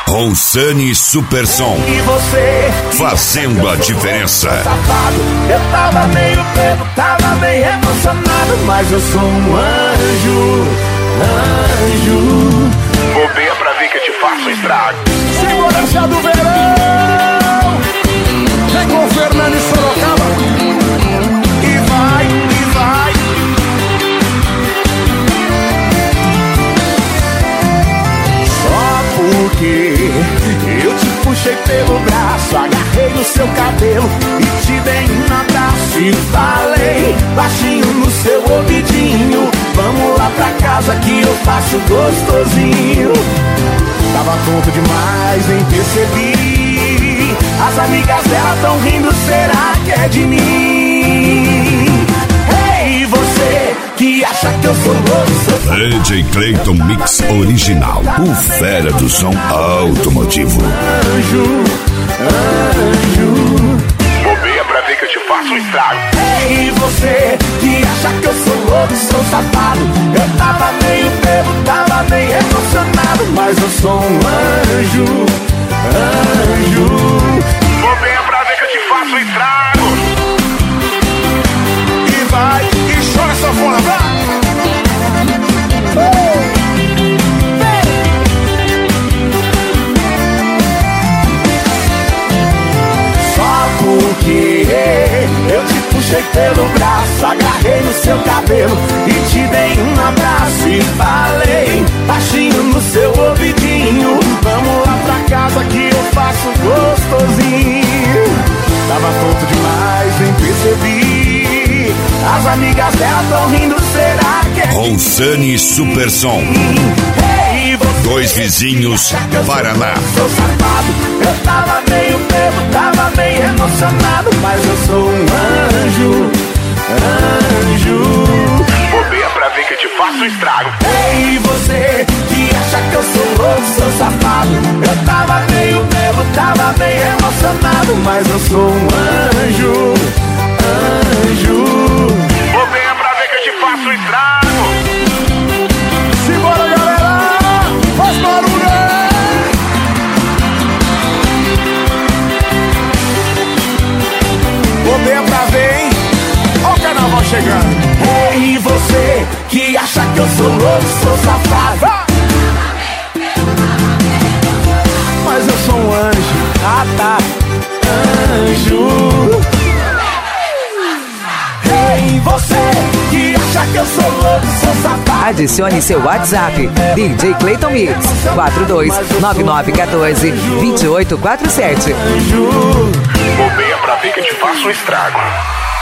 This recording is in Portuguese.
Rossani Supersom. E você, fazendo a diferença. Safado, eu tava meio bebo, tava meio emocionado, mas eu sou um anjo, anjo. Bobeia pra ver que eu te faço estrago. Segurança do verão, vem com Fernando e Sorocaba. E vai, e vai. Só porque eu te puxei pelo braço, agarrei no seu cabelo e te dei um abraço e falei baixinho no seu ouvidinho: vamos lá pra casa que eu faço gostosinho. Tava tonto demais, nem percebi. As amigas dela tão rindo, será que é de mim? Ei, você que acha que eu sou louco, DJ Clayton Mix Original, o fera do som automotivo. Anjo, anjo. Bobeia pra ver que eu te faço estrago. Ei, você que acha que eu sou louco, sou safado. Eu tava meio bebo, tava meio emocionado, mas eu sou um anjo, anjo. Bobeia pra ver que eu te faço estrago. E vai, e chora sanfona, vai! Só porque eu te puxei pelo braço, agarrei no seu cabelo e te dei um abraço e falei baixinho no seu ouvidinho: vamos lá pra casa que eu faço gostosinho. Tava tonto demais, nem percebi. As amigas dela tão rindo, será que é Rossani Supersom. Ei, você, Dois Vizinhos, Paraná. sou safado, eu tava meio bebo, tava meio emocionado, mas eu sou um anjo, anjo. Bobeia pra ver que eu te faço estrago. Ei, você que acha que eu sou louco, sou safado. Eu tava meio bebo, tava meio emocionado, mas eu sou um anjo, anjo. Bobeia pra ver que eu te faço estrago. Simbora, galera, faz barulho! Bobeia pra ver, hein? Ó o carnaval chegando. Ei, você que acha que eu sou louco, sou safado. Mas eu sou um anjo, ah tá, anjo. Ei, você que acha que eu sou louco, sou safado. Adicione seu WhatsApp, DJ Clayton Mix, 4299142847. Anjo. Bobeia pra ver que eu te faço estrago.